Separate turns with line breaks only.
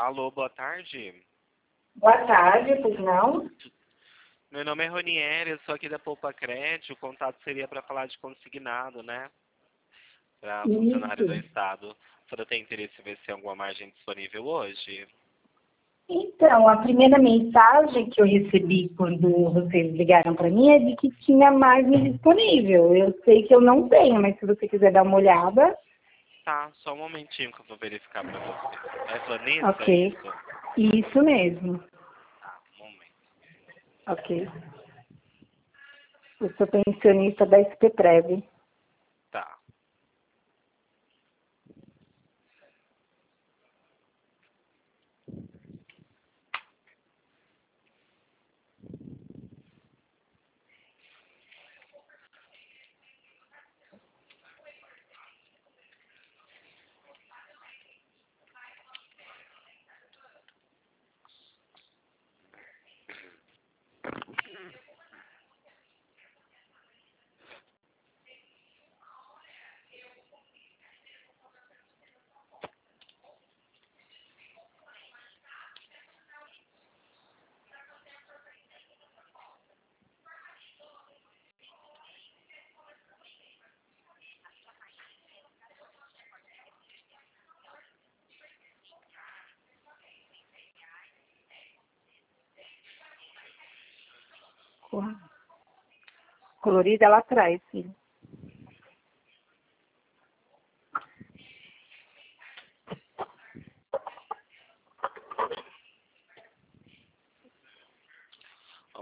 Alô, boa tarde.
Boa tarde, pois não?
Meu nome é Ronieri, eu sou aqui da Poupa Crédito. O contato seria para falar de consignado, né? Para funcionário do
Isso.
Estado. A senhora tem interesse em ver se tem alguma margem disponível hoje?
Então, a primeira mensagem que eu recebi quando vocês ligaram para mim é de que tinha margem disponível. Eu sei que eu não tenho, mas se você quiser dar uma olhada.
Tá, só um momentinho que eu vou verificar para você. É Vanessa, é
Ok.
isso?
Isso mesmo.
Tá, um momento.
Ok. Eu sou pensionista da SPTREV.
Tá.
Colorida lá atrás, filho.